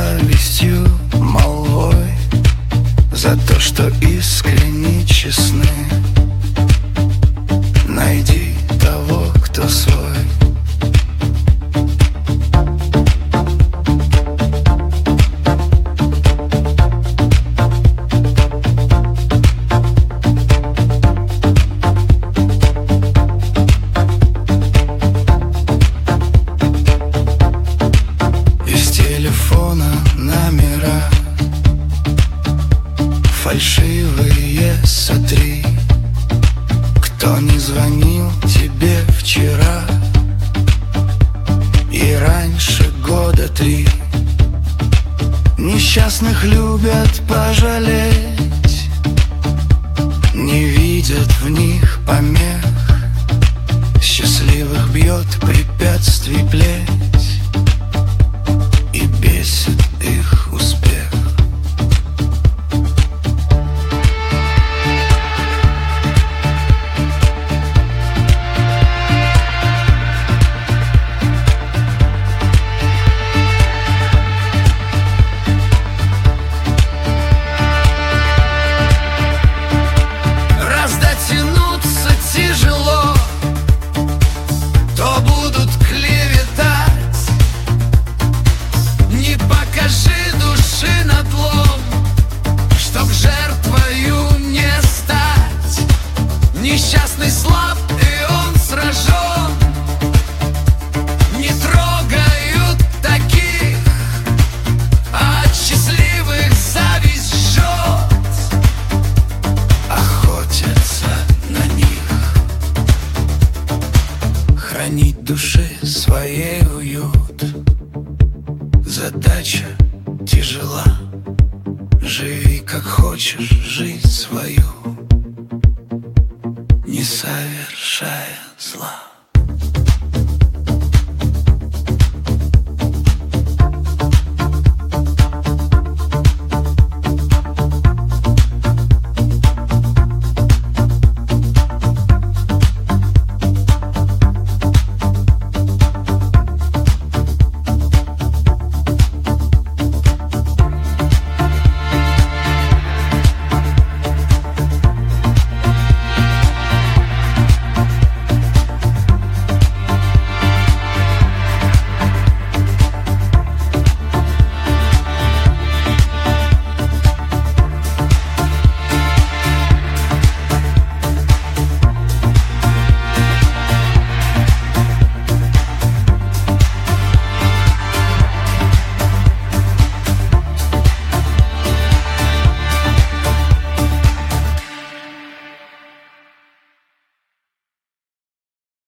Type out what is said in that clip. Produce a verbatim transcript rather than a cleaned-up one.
завистью, молвой, за то, что искренне честны. Найди того, кто свой. Номера фальшивые сотри. Кто не звонил тебе вчера и раньше года три. Несчастных любят пожалеть, не видят в них помех. Счастливых бьет препятствий плеть и бесит их успех. Раз дотянуться тяжело, то будут клеветать. Не покажи души надлом, чтоб жертвою не стать. Несчастный слаб, и он сражен. Не трогают таких, а от счастливых зависть жжет. Охотятся на них. Хранить души своей уют задача тяжела. Живи как хочешь жизнь свою, не совершая зла.